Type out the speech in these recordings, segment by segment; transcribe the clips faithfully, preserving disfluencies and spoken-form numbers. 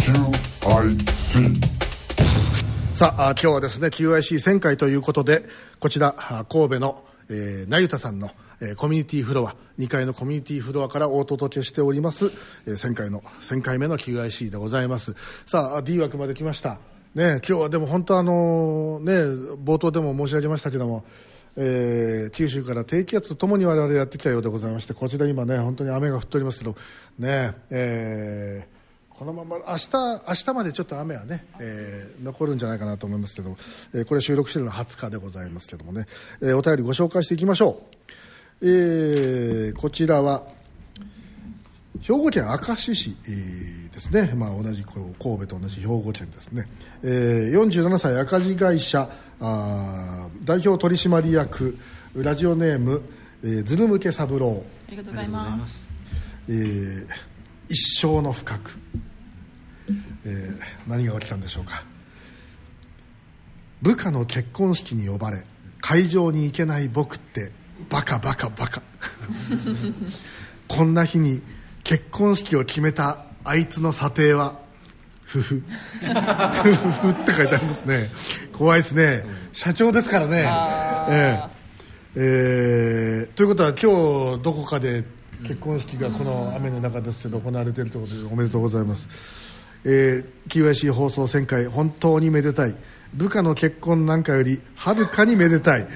キューアイシー。 さあ、今日はですね キューアイシーせんかいということで、こちら神戸の、えー、なゆたさんの、えー、コミュニティフロアにかいのコミュニティフロアからお届けしております、えー、せんかいのせんかいめの キューアイシー でございます。さあ D 枠まで来ましたね。今日はでも本当あのね冒頭でも申し上げましたけども、えー、九州から低気圧とともに我々やってきたようでございまして、こちら今ね本当に雨が降っておりますけどね、えーこのまま明日明日までちょっと雨はね、えー、残るんじゃないかなと思いますけど、えー、これ収録しているのははつかでございますけどもね、えー、お便りご紹介していきましょう。えー、こちらは兵庫県明石市、えー、ですね、まあ、同じこう神戸と同じ兵庫県ですね、えー、よんじゅうななさい赤字会社あ代表取締役ラジオネーム、えー、ずるむけ三郎、 ありがとうございます。 えー、一生の深く、えー、何が起きたんでしょうか。部下の結婚式に呼ばれ会場に行けない僕ってバカバカバカこんな日に結婚式を決めたあいつの査定はふふふふって書いてありますね。怖いですね、社長ですからね。えーえー、ということは今日どこかで結婚式がこの雨の中ですけど行われているということでおめでとうございます。えー、キューアイシー 放送せんかい本当にめでたい。部下の結婚なんかよりはるかにめでたい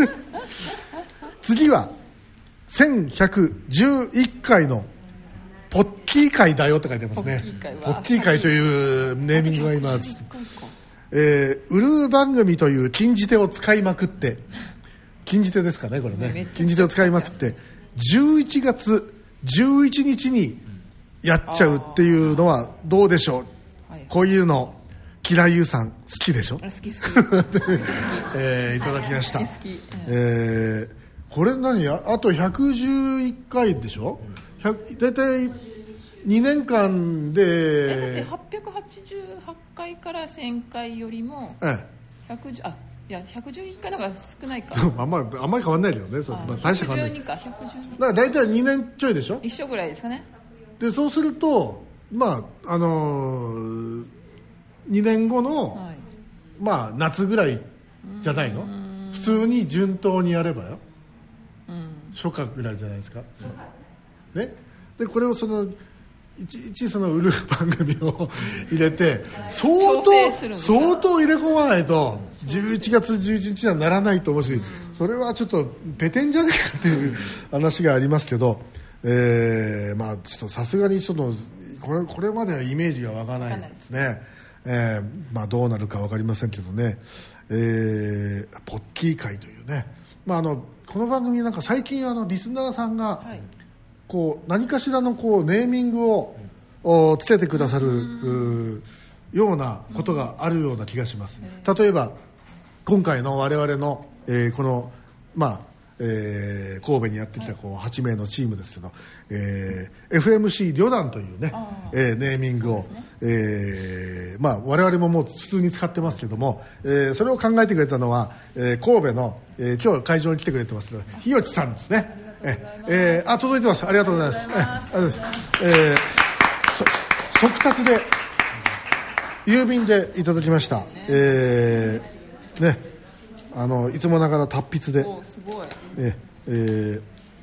次はせんひゃくじゅういっかいのポッキー会だよって書いてますね。ポッキー会というネーミングが今、えー、ウルー番組という禁じ手を使いまくって、禁じ手ですかねこれね、禁じ手を使いまくってじゅういちがつじゅういちにちにやっちゃうっていうのはどうでしょう。はい、こういうの嫌いゆうさん好きでしょ。好き好きえー、いただきました。好き好き、えー、これ何あとひゃくじゅういっかいでしょ。だいたいにねんかんでだってはっぴゃくはちじゅうはちかいからせんかいよりもひゃくじゅう、あいやひゃくじゅういっかいの方が少ないかあんまりあんまり変わんないけどね。そ、まあ、大した変わんない。ひゃくじゅうにかひゃくじゅうにだから大体にねんちょいでしょ。 一緒ぐらいですかね。 でそうするとまああのー、にねんごの、はい、まあ夏ぐらいじゃないの。普通に順当にやればよ、うん、初夏ぐらいじゃないですか、うん、ね。でこれをそのいちいちその売る番組を入れて相当相当入れ込まないとじゅういちがつじゅういちにちにはならないと思うし、それはちょっとペテンじゃねえかっていう話がありますけど、えー、まあちょっとさすがにちょっとこれこれまではイメージが湧かないですね。えー、まあどうなるか分かりませんけどね。えー、ポッキー会というね、まあ、あのこの番組なんか最近あのリスナーさんが、はい、こう何かしらのこうネーミングを、うん、つけてくださる、うん、ようなことがあるような気がします。例えば今回の我々の、えー、このまあえー、神戸にやってきたこうはちめいのチームですけど、えー、エフエムシー 旅団というね、えー、ネーミングを、ねえーまあ、我々ももう普通に使ってますけども、えー、それを考えてくれたのは、えー、神戸の、えー、今日会場に来てくれてます日吉さんですね。えー、あ届いてます。ありがとうございます。えー、ありがとうございます。えー、速達で郵便でいただきました。えー、ねあのいつもながら達筆で、 すごい、 えー、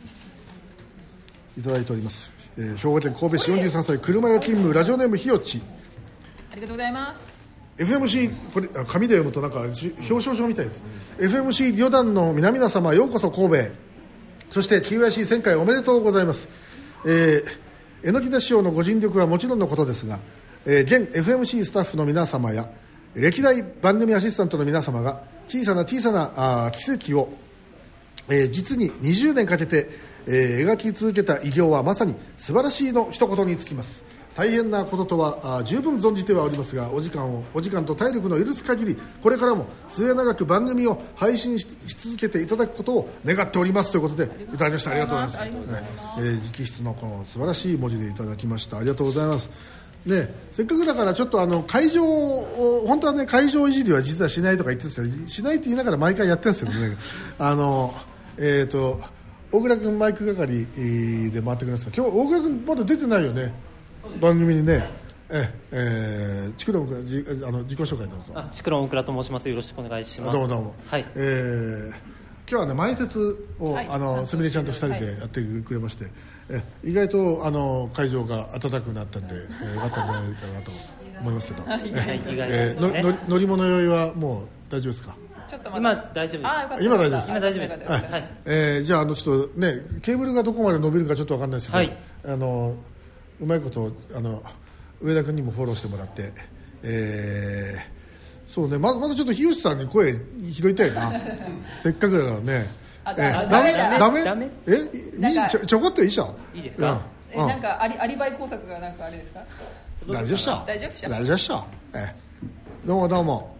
いただいております。えー、兵庫県神戸市よんじゅうさんさい車屋勤務ラジオネームひよち、 ありがとうございます。 エフエムシー これ紙で読むとなんか表彰状みたいです、うん、エフエムシー 旅団の皆々様ようこそ神戸へ。そして キューアイシーせんかいおめでとうございます。えー、榎木田師匠のご尽力はもちろんのことですが、えー、現 エフエムシー スタッフの皆様や歴代番組アシスタントの皆様が小さな小さなあ奇跡を、えー、実ににじゅうねんかけて、えー、描き続けた偉業はまさに素晴らしいの一言につきます。大変なこととはあ十分存じてはおりますが、お時間をお時間と体力の許す限りこれからも末永く番組を配信 し, し続けていただくことを願っておりますということでいただきました。ありがとうございます。えー、直筆のこの素晴らしい文字でいただきました。ありがとうございます。ね、せっかくだからちょっとあの会場を本当はね会場いじりは実はしないとか言ってるんですよ。しないって言いながら毎回やってるんですよね。あのえっ、ー、と大倉君マイク係で回ってくれますが、今日大倉君まだ出てないよね番組にね。 ええー、チクロン君じあの自己紹介どうぞ。 あ、チクロン大倉と申します。よろしくお願いします。 どうもどうも、はい、えー、今日はね前説を、はい、あのすみれちゃんとふたりでやってくれまして、はい、え意外とあの会場が暖かくなったんで、えー、よかったんじゃないかなと思いますけど、はい、えー、のの乗り物酔いはもう大丈夫ですか？ ちょっと今大丈夫です。 あ、よかった。 今大丈夫です。今大丈夫です。 はい。 えー、じゃああのちょっとねケーブルがどこまで伸びるかちょっと分かんないですけど、はい、あのうまいことあの上田君にもフォローしてもらって、えー、そうねまずまずちょっと日吉さんに声拾いたいなせっかくだからね。 あ、 えー、 ダメダメダメえいいちょちょこっといいっしょ。 いいですか？ えなんかアリアリバイ工作がなんかあれですか？ 大丈夫っしょ。 大丈夫っしょ。 大丈夫っしょ。えー、どうもどうも。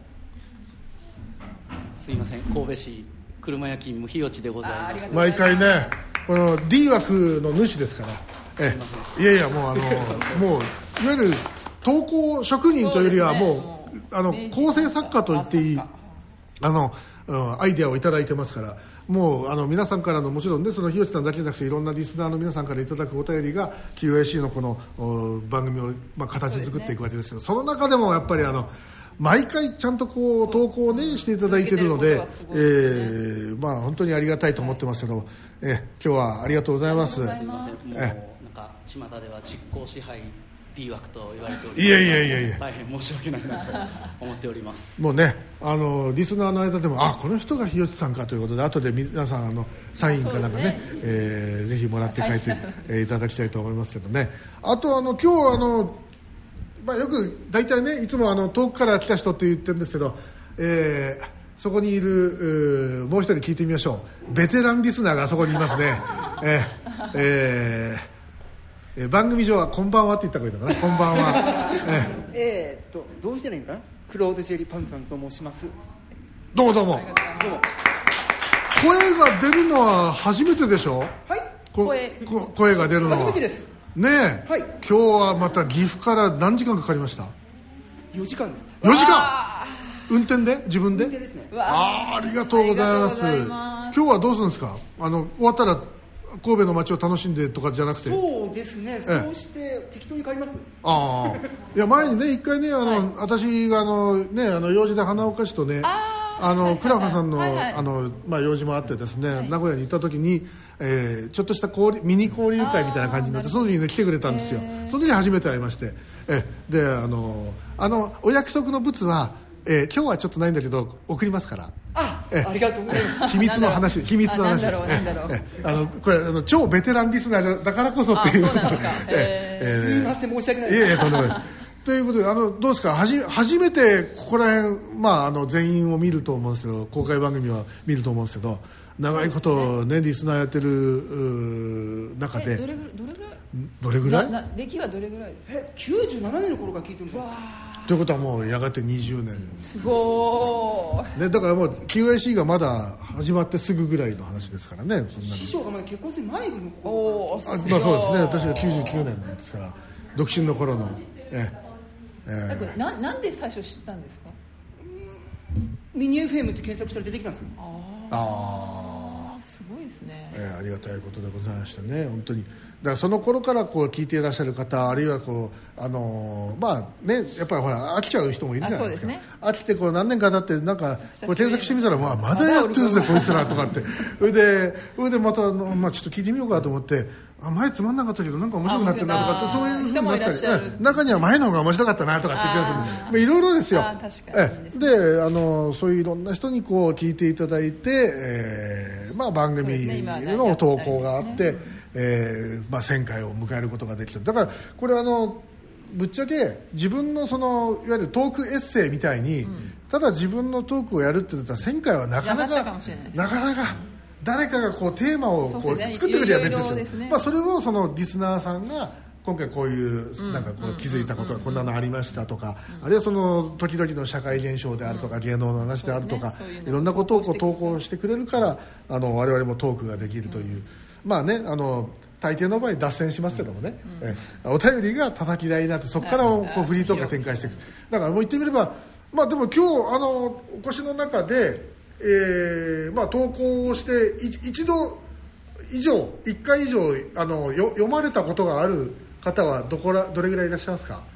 すいません、神戸市車屋勤務日吉でございます。 毎回ねこの D 枠の主ですから。えいやいやもうあのもういわゆる投稿職人というよりはもう、ね、あの構成作家と言っていいあの、うん、アイデアをいただいてますから。もうあの皆さんからのもちろんねその日吉さんだけじゃなくていろんなリスナーの皆さんからいただくお便りが キューエーシー のこの番組を、まあ、形作っていくわけですけど そ, ね、その中でもやっぱりあの毎回ちゃんとこう投稿を、ね、していただいているので、えーまあ、本当にありがたいと思ってますけど、はい、え今日はありがとうございます。 すいません、もうなんか巷では実行支配 D 枠と言われております。 いやいやいやいや大変申し訳ないなと思っております。 もうねあのリスナーの間でもあこの人が日吉さんかということで後で皆さんあのサインかなんかね、ねえー、ぜひもらって帰っていただきたいと思いますけどね。あとあの今日あのまあ、よく大体ねいつもあの遠くから来た人って言ってるんですけど、えー、そこにいるもう一人聞いてみましょう。ベテランリスナーがあそこにいますね、えーえーえー、番組上はこんばんはって言った方がいいのかな。こんばんはえー、えー、っとどうしたらいいのかな。クロードジェリーパンパンと申します。 どうもどうも。声が出るのは初めてでしょ。 はい、 声, 声が出るのは初めてですねえ、はい、今日はまた岐阜から何時間かかりました？ よじかんです。 よじかん運転で自分で？ 運転ですね。 ああありがとうございます。今日はどうするんですか？あの終わったら神戸の街を楽しんでとかじゃなくて。 そうですね、そうして適当に帰ります。 ああいや前にね一回ねあの、はい、私があのねあの用事で花岡市とねあの倉葉さんの、はいはい、あのまあ用事もあってですね、はい、名古屋に行った時に、えー、ちょっとした交ミニ交流会みたいな感じになってその時にね来てくれたんですよ。その時に初めて会いまして、えであのあのお約束の物は、えー、今日はちょっとないんだけど送りますから。 あ、えありがとうございます。 秘密の話秘密の話です。えあのこれあの超ベテランリスナーだからこそっていう。 えー、すみません申し訳ないです。 いやいやとんでもないです。ということであのどうですかはじ初めてここら辺、まあ、あの全員を見ると思うんですけど公開番組は見ると思うんですけど長いことね、ねリスナーやってる中でどれぐらいどれぐらいどれぐらいなな歴はどれぐらいですか？ えきゅうじゅうななねんの頃から聞いてるんですか？ ということはもうやがてにじゅうねん、うん、 すごーい、 ね、だからもう キューエーシー がまだ始まってすぐぐらいの話ですからね。そんな師匠がまだ結婚する前の頃おあ、まあ、そうですね私がきゅうじゅうきゅうねんですから独身の頃のえええー、な, なんで最初知ったんですか？ ミニ エフエム って検索したら出てきたんですよ。 ああすごいですね、 えー、ありがたいことでございましたね本当に。だからその頃からこう聞いていらっしゃる方あるいはこうあのー、まあねやっぱりほら飽きちゃう人もいるじゃないですか。です、ね、飽きてこう何年か経ってなんかこう検索してみたら、まあ、まだやってるぜこいつらとかってそれでそれでまたあの、まあ、ちょっと聞いてみようかと思ってあ前つまんなかったけどなんか面白くなってるなとかってそういうふうになったり中には前の方が面白かったなとかって気がする。まあ、いろいろですよ。 あ確かにいいですね。 であのそういういろんな人にこう聞いていただいて、えーまあ、番組の投稿があって、えーまあ、せんかいを迎えることができた。だからこれあのぶっちゃけ自分のそのいわゆるトークエッセイみたいに、うん、ただ自分のトークをやるって言ったらせんかいはなかなかなかなか誰かがこうテーマをこう作ってくれば別ですよ。ですね、まあ、それをそのリスナーさんが今回こういうなんかこう気づいたことがこんなのありましたとか、あるいはその時々の社会現象であるとか芸能の話であるとかいろんなことをこう投稿してくれるからあの我々もトークができるという、まあねあの大抵の場合脱線しますけどもね、うん、えお便りが叩き台になってそこからこうフリートークが展開していく。だからもう言ってみればまあでも今日あのお越しの中でえーまあ、投稿をして一度以上いっかい以上あのよ読まれたことがある方はどこらどれぐらいいらっしゃいますか？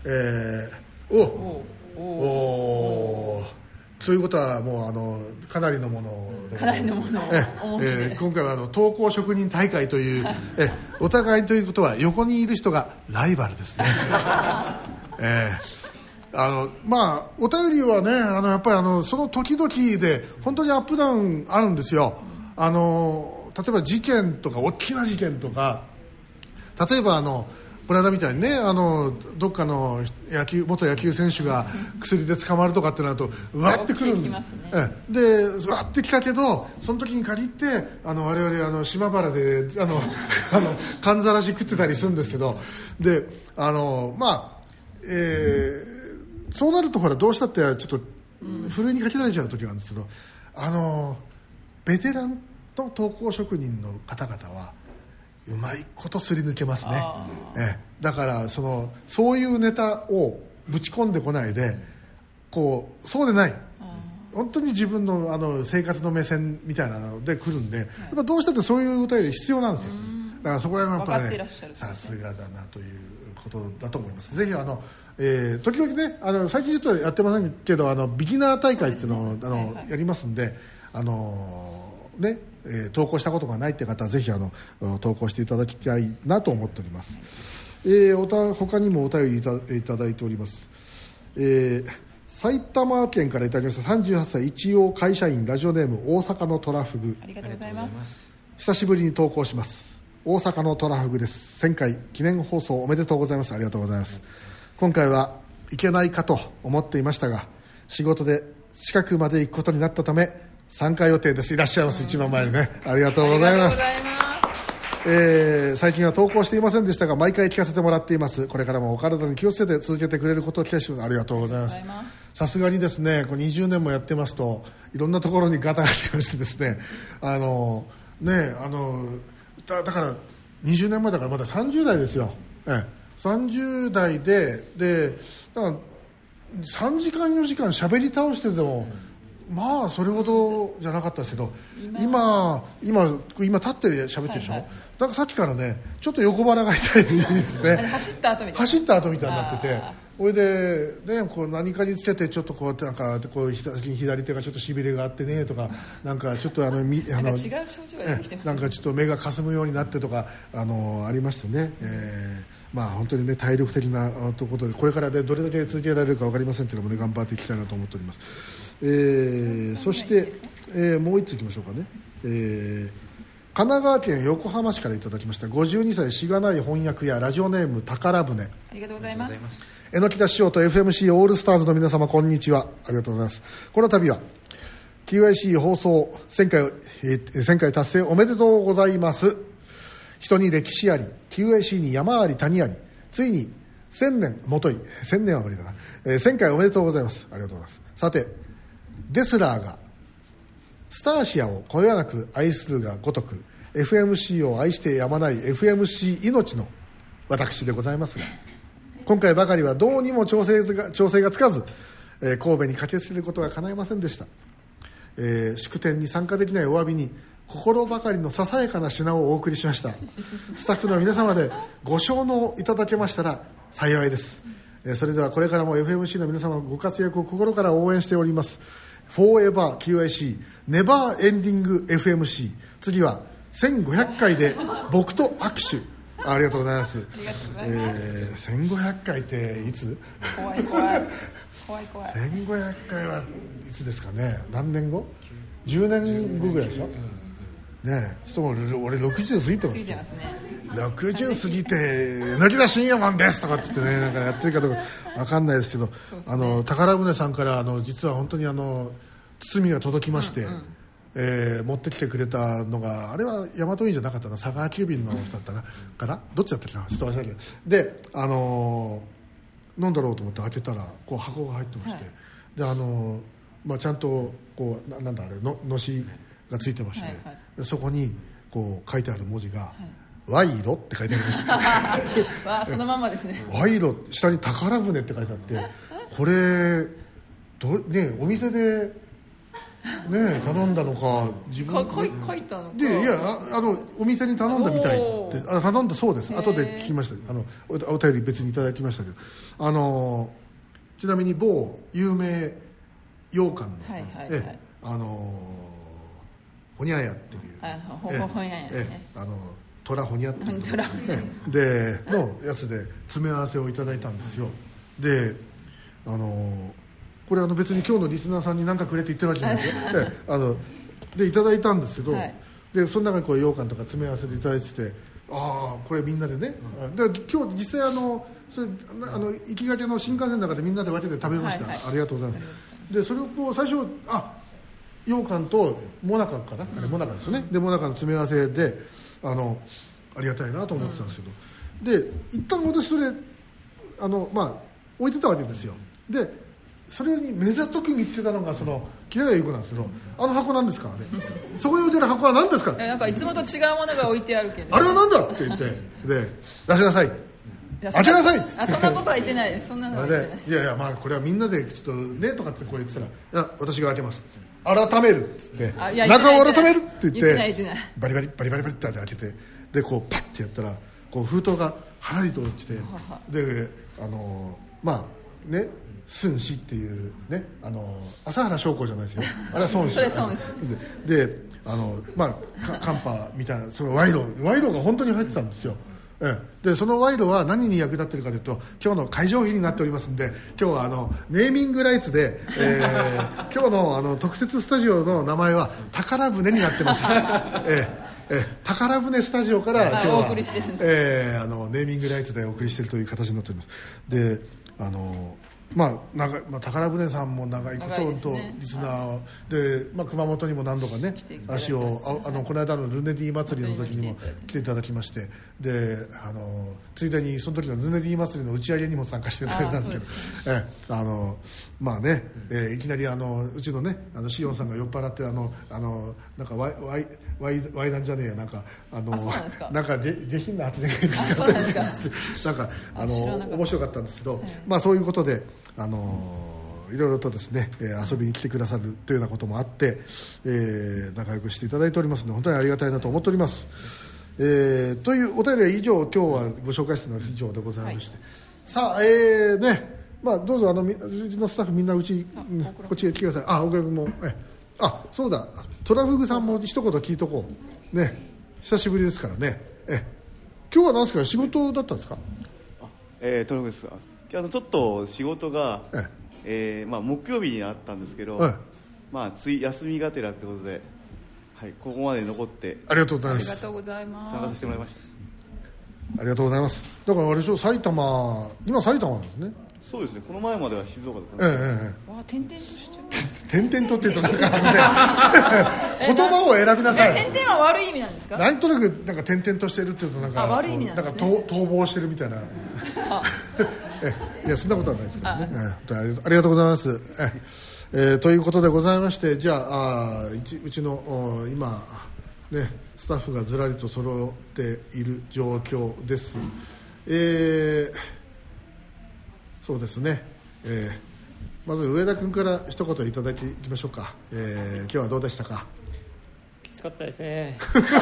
えー、おおおということはもうあのかなりのもので、 かなりのものをお持ちで、 えー、今回はあの投稿職人大会というえお互いということは横にいる人がライバルですね、えー、あのまあお便りはねあのやっぱりあのその時々で本当にアップダウンあるんですよ。あの例えば事件とか大きな事件とか、例えばあのこの間みたいにねあのどっかの野球元野球選手が薬で捕まるとかってなるとうわってくるんで、ね、でうわってきたけどその時に限ってあの我々あの島原であのあのかんざらし食ってたりするんですけど、であのまあ、えー、そうなるとほらどうしたってちょっとふるいにかけられちゃう時があるんですけど、あのベテランの投稿職人の方々はうまいことすり抜けますね。ええ、だからそのそういうネタをぶち込んでこないでこうそうでない本当に自分 の, あの生活の目線みたいなので来るんで、はい、やっぱどうしたってそういう歌で必要なんですよ。だからそこら辺はやっぱり、ね、さすがだなということだと思います。ぜひあの、えー、時々ねあの最近ちょっとやってませんけどあのビギナー大会っていうのを、ね、あの、はいはい、やりますんであのねえー、投稿したことがないって方はぜひあの投稿していただきたいなと思っております、えー、おた他にもお便りい た, いただいております、えー、埼玉県からいただきましたさんじゅうはっさい一応会社員ラジオネーム大阪のトラフグ、 ありがとうございます。 久しぶりに投稿します。大阪のトラフグです。せんかい記念放送おめでとうございます。ありがとうございます。今回はいけないかと思っていましたが仕事で近くまで行くことになったため参加予定です。いらっしゃいます。一番前にねありがとうございます。えー、最近は投稿していませんでしたが毎回聞かせてもらっています。これからもお体に気をつけて続けてくれることを期待してありがとうございます。さすがにですねこうにじゅうねんもやってますといろんなところにガタが来ましてですねあのねあの だ, だからにじゅうねんまえだからまださんじゅうだいですよ、ええ、さんじゅうだいででだからさんじかんよじかん喋り倒してても、うん、まあそれほどじゃなかったですけど今今今立って喋ってるでしょ、はいはい、なんかさっきからねちょっと横腹が痛いですね走った後みたいな走った後みたいになっててそれで、ね、こう何かにつけてちょっとこうなんかこう左手がちょっとしびれがあってねとかなんかちょっとあのみあのなんか違う症状が出てきてます、ね、 なんかちょっと目がかすむようになってとかあのありましてね、えーまあ、本当にね体力的なところでこれからでどれだけ続けられるか分かりませんけどもね頑張っていきたいなと思っております、えー、そして、えー、もう一ついきましょうかね、えー、神奈川県横浜市からいただきましたごじゅうにさいしがない翻訳やラジオネーム宝船、ありがとうございます。 榎木田師匠と エフエムシー オールスターズの皆様こんにちは、ありがとうございます。この度は キューアイシー 放送せんかい、えー、せんかい達成おめでとうございます。人に歴史あり キューアイシー に山あり谷ありついにせんねんもといせんねんは無理だな、えー、せんかいおめでとうございます。ありがとうございます。さてデスラーがスターシアをこよなく愛するがごとく エフエムシー を愛してやまない エフエムシー 命の私でございますが今回ばかりはどうにも調整が、調整がつかず、えー、神戸に駆けつけることが叶いませんでした、えー、祝典に参加できないお詫びに心ばかりのささやかな品をお送りしました。スタッフの皆様でご承納いただけましたら幸いです。えー、それではこれからも エフエムシー の皆様のご活躍を心から応援しております。フォーエバー キューアイシー ネバーエンディング エフエムシー 次はせんごひゃっかいで僕と握手ありがとうございます。えー、せんごひゃっかいっていつ？ 怖い怖い怖い怖い。 せんごひゃっかいはいつですかね。何年後？じゅうねんごぐらいでしょ。ねえ、ちょっと俺ろくじゅう過ぎてます。過ぎてますね。ろくじゅう過ぎて榎田信也マンですとかっつってねなんかやってるかどうか分かんないですけど、そうですね、あの宝船さんからあの実は本当にあの包みが届きまして。うんうんえー、持ってきてくれたのがあれは大和運輸じゃなかったな佐川急便の人だったなかなどっちだったっけなちょっと忘れたけどで、あのー、飲んだろうと思って開けたらこう箱が入ってまして、はい、であのーまあ、ちゃんとこう な, なんだあれののしがついてまして、はいはい、でそこにこう書いてある文字が、はい賄賂って書いてありましたわあそのままですね賄賂下に宝船って書いてあってこれど、ね、お店でね頼んだのか自分か書い書いたのかでいやああのお店に頼んだみたいであ頼んだそうです後で聞きましたあの お, お便り別にいただきましたけどあのちなみに某有名羊羹の、 はいはいはい、 えあのほにゃやっていう、 はい、ほほほにゃやねあのトラホニャっていうトラでのやつで詰め合わせをいただいたんですよであのこれあの別に今日のリスナーさんに何かくれって言ってるわけじゃないですよであのでいただいたんですけど、はい、でその中にこう羊羹とか詰め合わせでいただいててああこれみんなでね、うん、で今日実際あのそれあの行きがけの新幹線の中でみんなで分けて食べました、はいはい、ありがとうございますでそれをこう最初あ羊羹とモナカかな、うん、あれモナカですよね、うん、でモナカの詰め合わせであのありがたいなと思ってたんですけど、うん、で一旦私それあのまあ置いてたわけですよでそれに目ざとく見つけたのがその木田優子なんですけどあの箱なんですからねそこに置いてる箱は何ですかえなんかいつもと違うものが置いてあるけどあれは何だって言ってで出しなさい開けなさいってあそんなことは言ってないですそんなのは言ってないいやいやまあこれはみんなでちょっとねとかってこう言ってたらいや私が開けます改めるって言って中を改めるって言ってバリバリバリバリバリって開けてでこうパッてやったらこう封筒がはらりと落ちてであのまあね孫子っていうねあの朝原将校じゃないですよあれは孫子それ孫子で, であのまあカンパみたいなその賄賂賄賂が本当に入ってたんですよええ、でその賄賂は何に役立ってるかというと今日の会場費になっておりますんで今日はあのネーミングライツで、えー、今日 の, あの特設スタジオの名前は宝船になってます、えええ宝船スタジオから今日は、えー、あのネーミングライツでお送りしているという形になっておりますであのまあ長まあ、宝船さんも長いことと、ね、リスナーで、まあ、熊本にも何度かね足をああのこの間のルネディ祭りの時にも来ていただきましてであのついでにその時のルネディ祭りの打ち上げにも参加していただいたんですけどえあのまあね、えー、いきなりあのうちのねあのシオンさんが酔っ払ってあのあのなんかワイワイワイワイなんじゃねえやなんかあのなんか下品な発言が見つかったりなんかあの面白かったんですけど、はい、まあそういうことであのいろいろとですね、えー、遊びに来てくださるというようなこともあって、えー、仲良くしていただいておりますので本当にありがたいなと思っております、えー、というお便りは以上今日はご紹介しているのは以上でございまして、はい、さあえー、ねまあどうぞあのうちのスタッフみんなうちこっちへ来てくださいあ大倉君もえあそうだトラフグさんも一言聞いとこうね久しぶりですからねえ今日は何ですか仕事だったんですかあ、えー、トラフグですあのちょっと仕事が、ええーまあ、木曜日にあったんですけど、まあ、つい休みがてらということで、はい、ここまで残ってありがとうございますありがとうございます参加させてもらいましたありがとうございますだからあれでしょ埼玉今埼玉なんですねそうですねこの前までは静岡だったんですけど、 えええわ点々としてる点々とって言うとなんか言葉を選びなさい点々は悪い意味なんですかなんとなくなんか点々としてるっていうとなんかあ悪い意味なんですねなんか逃亡してるみたいなえいやそんなことはないですけどねえありがとうございますえ、えー、ということでございましてじゃあ、あうち、うちの今ねスタッフがずらりと揃っている状況です、えー、そうですね、えーまず上田君から一言いただいていきましょうか、えー、今日はどうでしたかきつかったですね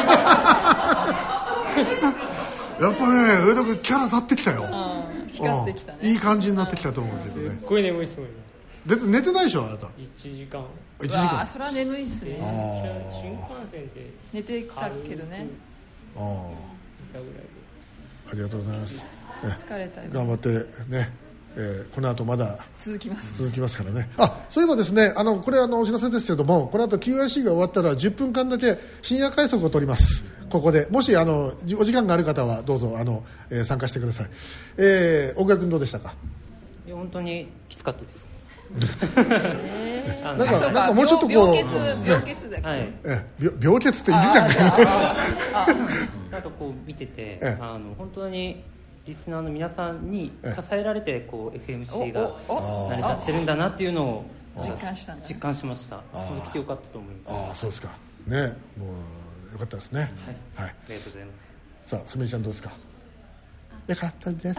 やっぱね上田君キャラ立ってきたよ光ってきたねいい感じになってきたと思うけどねすっごい眠いっすもんで寝てないでしょあなたいちじかんいちじかんあそれは眠いっすね新幹線で寝てたけどねああありがとうございます疲れたよ頑張ってねえー、この後まだ続きます続きますからねあそういえばですねあのこれあのお知らせですけれどもこの後 キューアイシー が終わったらじゅっぷんかんだけ深夜快速を取りますここでもしあのお時間がある方はどうぞあの、えー、参加してください、えー、大倉君どうでしたかいや本当にきつかったですえー、 なんかなんかもうちょっとこう病欠病欠だっけ、 はい、 え病病欠っているじゃんなんかこう見ててあの本当にリスナーの皆さんに支えられてこう エフエムシー が成り立ってるんだなっていうのを実感したんだ、ね、 実感しました来てよかったと思いますああそうですかねもうよかったですねはい、 はい、ありがとうございますさあすみれちゃんどうですかよかったです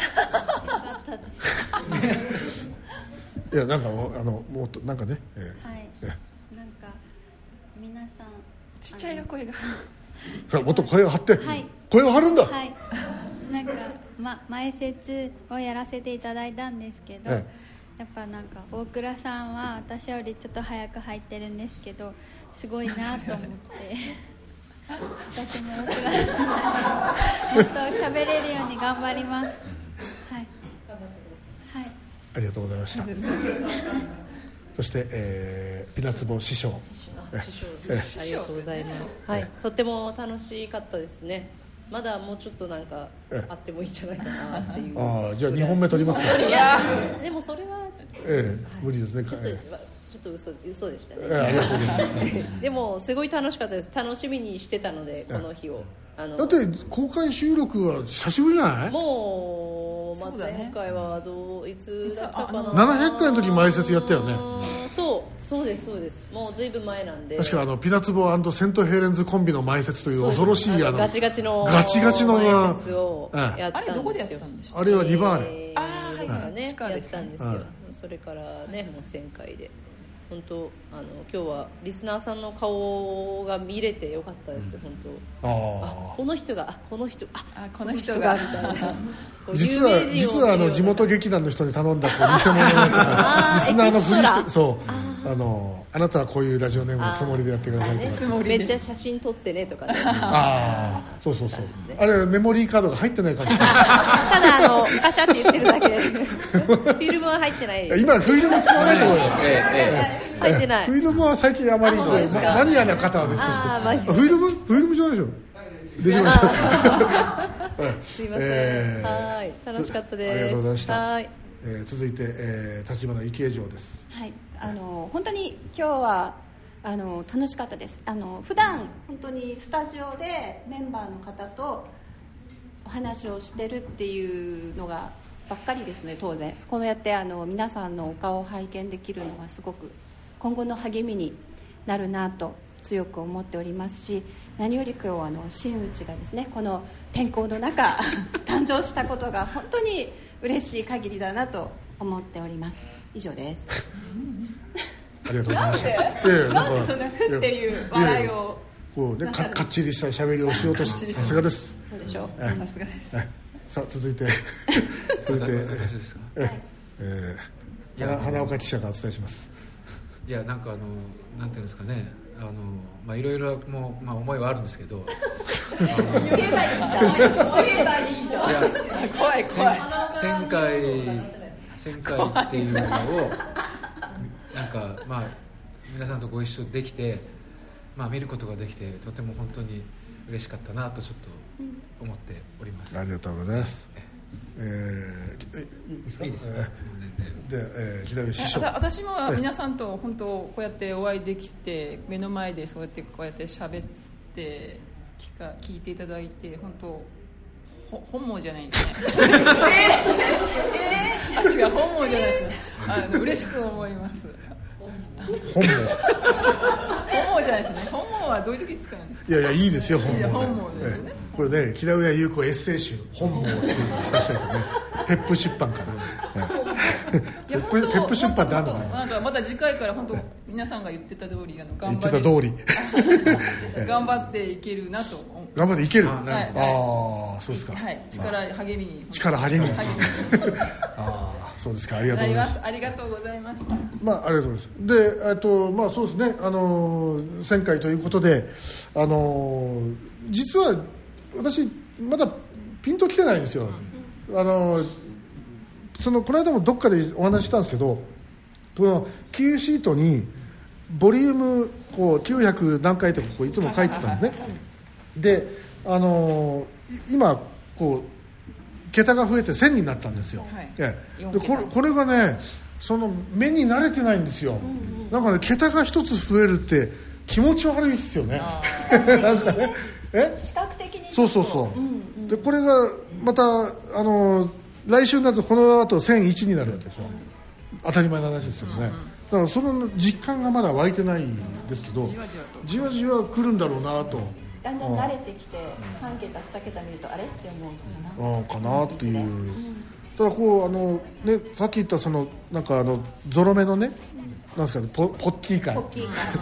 いやなんかあのもっとなんかね、 えー、はい、えー、なんかちっちゃいよ声が。 さあもっと声を張って、 はい、 声を張るんだ。 はい、なんか、ま、前説をやらせていただいたんですけど、ええ、やっぱなんか大倉さんは私よりちょっと早く入ってるんですけどすごいなと思って私も大倉さんもっと喋れるように頑張ります。はい、 はい、ありがとうございました。そして、えー、ピナツボ師匠師匠です。ありがとうございます。はい、とっても楽しかったですね。まだもうちょっとなんかあってもいいんじゃないかなっていう。 ああ、じゃあにほんめ取りますか。 いやでもそれはええ、はい、無理ですね。 ちょっと、ちょっと嘘嘘でしたね。 ええ、ありがとうございます。 でもすごい楽しかったです。楽しみにしてたのでこの日を。あのだって公開収録は久しぶりじゃない？ もう、まあ、前回はどういつだったかな。 ななひゃっかいの時前説やったよね。 そうそうですそうです。もうずいぶん前なんで。 確かあのピナツボ&セントヘレンズコンビの前説という恐ろしいあのガチガチのガチガチの前説をやったんですよ。 あれどこでやったんですか？ あれはリバーレ。 ああ、はいはいね、やったんですよ。それからねもうせんかいで。本当あの今日はリスナーさんの顔が見れてよかったです、うん、本当。ああ、この人があこの人ああこの人がみたいな。 実は実はあの地元劇団の人に頼んだこう偽物のリスナーのふりしてそうああのあなたはこういうラジオネームのつもりでやってくださいとか、 ね、めっちゃ写真撮ってねとかね。 ああそうそうそう、ね、あれメモリーカードが入ってないかもしれない。 ただあのカシャって言ってるだけでフィルムは入ってない。 今フィルム使わないと思うよ。 入ってない。 フィルムは最近あまりマニアな方は別としてフィルムフィルムじゃないでしょ。出てきました。 すいません、えー、はい楽しかったです。 ありがとうございました。 はい、 えー、続いて、えー、立花幸恵城です。 はい、あの本当に今日はあの楽しかったです。あの普段本当にスタジオでメンバーの方とお話をしてるっていうのがばっかりですね。当然こうやってあの皆さんのお顔を拝見できるのがすごく今後の励みになるなと強く思っておりますし、何より今日あの真打ちがですねこの天候の中誕生したことが本当に嬉しい限りだなと思っております。以上です。 ありがとうございました。 なんでそんなふっていう笑いをこうね か, かっちりした喋りをしようとしてさすがです。 そうでしょう。 さすがです。 さあ続いて続いて私ですか。ええー、花岡記者がお伝えします。 いやなんかあのなんていうんですかね、あのまあいろいろもうまあ思いはあるんですけど言えばいいじゃん言えばいいじゃん。いや怖い怖い。 旋回旋回っていうのをなんかまあ皆さんとご一緒できて、まあ見ることができてとても本当に嬉しかったなとちょっと思っております。 ありがとうございます。えー、いいですよね。 で、えー、平師匠。 私も皆さんと本当こうやってお会いできて目の前でそうやってこうやって喋って聞か聞いていただいて本当ほ本望じゃないですね。えー、えー、あ違う本望じゃないですね。あの嬉しく思います。 本望本望じゃないですね。本望はどういう時使うんですか。 いやいやいいですよ本望。 本望ですよね。 これね木田上優子エッセイ集本望っていうのを出したんですよね。ペップ出版から。ペップペップ出版ってあるのかな。 なんかまた次回から本当皆さんが言ってた通りあの頑張言ってた通り頑張っていけるなと。 頑張っていける。 はい、 ああそうですか。 はい力励みに。 力励みに。ああそうですか。ありがとうございます。 ありがとうございました。 まあありがとうございます。でえっとまあそうですねあのせんかいということであの実は私まだピンときてないんですよ。うん、あのそのこの間もどっかでお話ししたんですけど、この Q シートにボリュームこうきゅうひゃく何回とかこういつも書いてたんですね。であの今こう桁が増えてせんになったんですよ。はい、でこれこれがねその目に慣れてないんですよ。うんうん、なんかね桁が一つ増えるって気持ち悪いですよね。なんかねえ視覚的にそうそうそう、うんうん、でこれがまたあの来週になるとこの後せんいちになるわけですよ。当たり前の話ですよね。うんうん、だからその実感がまだ湧いてないんですけど、じわじわとじわじわ来るんだろうなと。 だんだん慣れてきてさんけたにけた見るとあれって思うかな。かなっていう。うん、ただこうあのねさっき言ったそのなんかあのゾロ目のね、うん、なんですかねポポッキー感。ポッキー感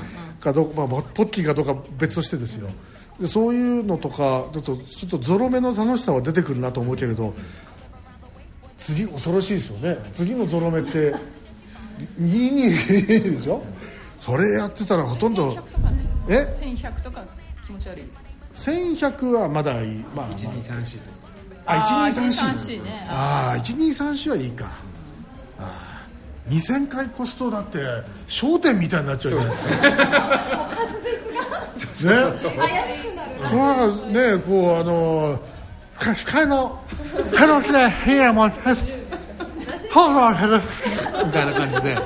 かどうか、まあ、ポッキーかどうか別としてですよ。でそういうのとかだとちょっとゾロ目の楽しさは出てくるなと思うけれど、次恐ろしいですよね。次のゾロ目ってににでしょ。それやってたらほとんどえせんひゃくとか気持ち悪いです。 せんひゃくはまだいい、まあ、 いちにさんよんとかあ、いちにさんよん、 ね、 ああ、いちにさんよんはいいか。ああ、にせんかい越すとだって商店みたいになっちゃうじゃないですか。 滑舌がね、怪しくなる。 そうなんかね、こうあの控えのヘロキでヘアモンヘスホーロヘロみたいな感じで、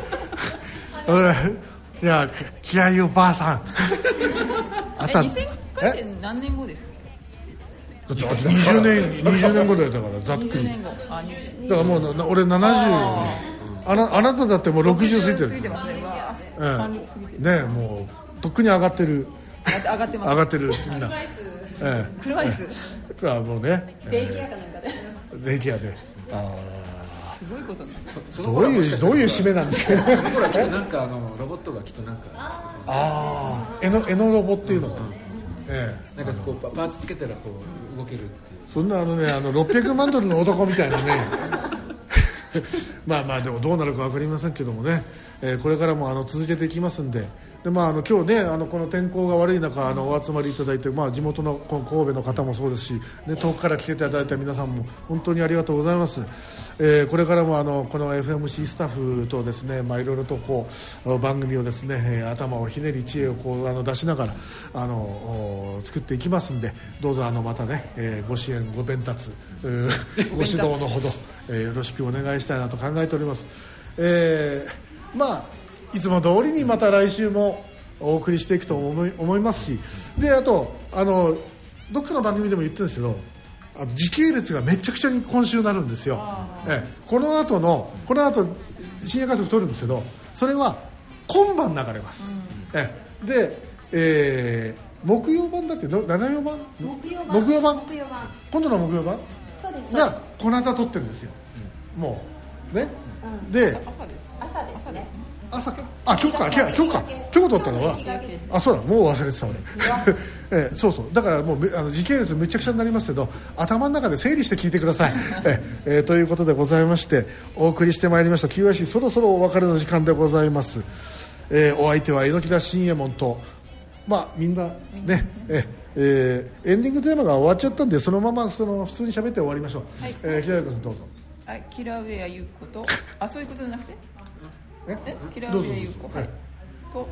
じゃあ気合いおばあさん。 あたにせんかいって何年後ですか。 だってあとにじゅうねんにじゅうねんごだよ。だからざっくりだからもう俺ななじゅう、あなあなただってもうろくじゅう過ぎてる。過ぎてますね。ねえ、もうとっくに上がってる。 上がってます。 上がってるみんな。 車椅子。 あもうね。 デイケアかなんかで。 デイケアで。ああ。すごいことになる。 どういうどういう締めなんですか。 その頃はきっとなんかあのロボットがきっとなんかしてくる。 ああ、エノエノロボっていうのが。 ええ、なんかこうパーツつけたらこう動けるっていう。 そんなあのね、あのろっぴゃくまんドルの男みたいなね。まあまあでもどうなるか分かりませんけどもね、えー、これからもあの続けていきますんで。でまあ、あの今日ね、あのこの天候が悪い中あのお集まりいただいて、まあ、地元の神戸の方もそうですし、ね、遠くから来ていただいた皆さんも本当にありがとうございます。えー、これからもあのこの エフエムシー スタッフとですね、まあ、いろいろとこう番組をですね、えー、頭をひねり知恵をこうあの出しながらあの作っていきますんで、どうぞあのまたね、えー、ご支援ご鞭達ご指導のほど、えー、よろしくお願いしたいなと考えております。えー、まあいつも通りにまた来週もお送りしていくと思い、思いますし、であとあのどっかの番組でも言ってるんですけど、あの時系列がめちゃくちゃに今週なるんですよ。えこの後のこの後深夜観測撮るんですけど、それは今晩流れます。うん、えで、えー、木曜版だってのななよう版木曜版木曜版木曜版今度の木曜版そうですがこの後撮ってるんですよ。うん、もうね、うん、で朝です朝ですね。 朝かあ今日か今日今日か今日撮ったのはあそうだもう忘れてた俺、えー、そうそうだからもうあの時系列めちゃくちゃになりますけど頭の中で整理して聞いてください。ええー、ということでございましてお送りしてまいりました キューアイシー そろそろお別れの時間でございます。えー、お相手は榎田信右衛門とまあみんなねええー、エンディングテーマが終わっちゃったんでそのままその普通に喋って終わりましょう。はい、えー、平井君どうぞ。 はい、キラウェア優子とあそういうことじゃなくてええキラウェア優子はいと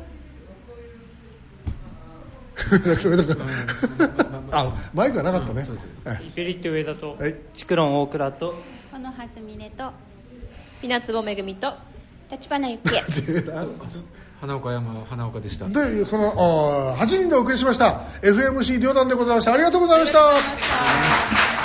あマイクがなかったね。 イペリット上田とチクロン大倉とこのはずみねとピナツボめぐみと立花ゆきえ花岡山花岡でした。 でこのあはちにんでお送りしました エフエムシー 両団でございました。ありがとうございました。